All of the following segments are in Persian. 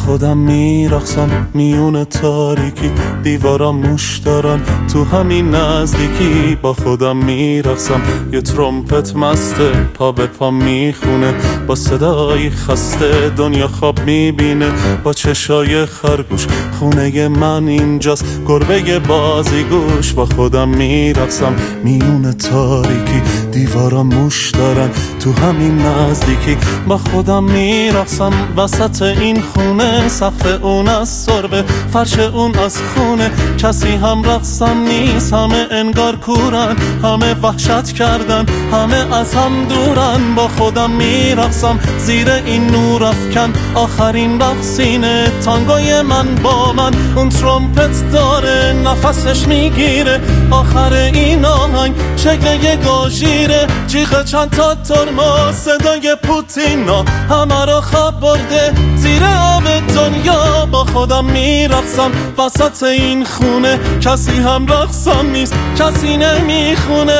خودم میرقصم میون تاریکی، دیوارا موش دارن تو همین نزدیکی. با خودم میرقصم یه ترومپت مسته پا به پا میخونه، با صدای خسته دنیا خواب میبینه. با چشای خرگوش خونه من اینجاست، گربه بازیگوش. با خودم میرقصم میون تاریکی، دیوارا موش دارن تو همین نزدیکی. با خودم میرقصم وسط این خونه، سقف اون از سربه فرش اون از خونه. کسی هم رقصم نیست، همه انگار کورن، همه وحشت کردن، همه از هم دورن. با خودم میرقصم زیر این نور افکن، آخرین رقصینه تانگوی من با من. اون ترومپت داره نفسش میگیره، آخر این آهنگ شکل یه گاژیره. جیغ چند تا ترمز صدای پوتینا همه را خواب برده زیر آب دنیا. با خودم میرقصم وسط این خونه، کسی هم رقصم نیست، کسی نمیخونه.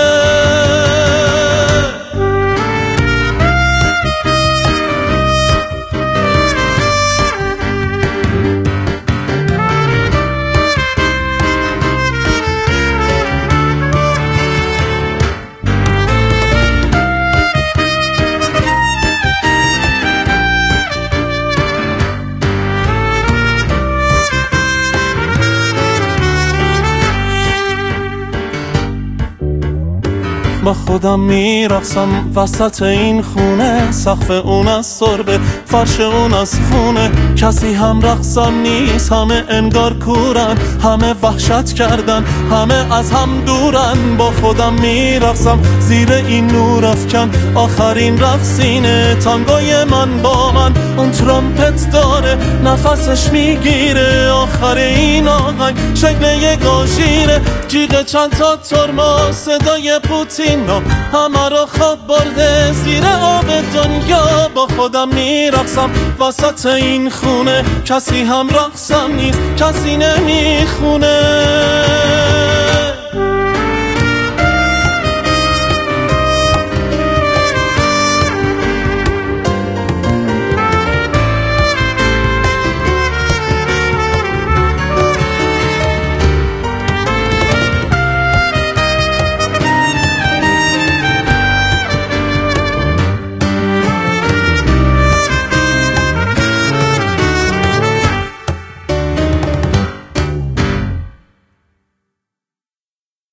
با خودم میرقصم وسط این خونه، سقف اون از سربه فرش اون از خونه. کسی هم رقصم نیست، همه انگار کورن، همه وحشت کردن، همه از هم دورن. با خودم میرقصم زیر این نور افکن، آخرین رقصینه تانگوی من با من. اون ترومپت داره نفسش میگیره، آخر این آهنگ شکل یه گاژیره. جیغ چند تا ترمز صدای پوتین همه را خواب برده زیر آب دنیا. با خودم میرقصم وسط این خونه، کسی هم رقصم نیست، کسی نمیخونه.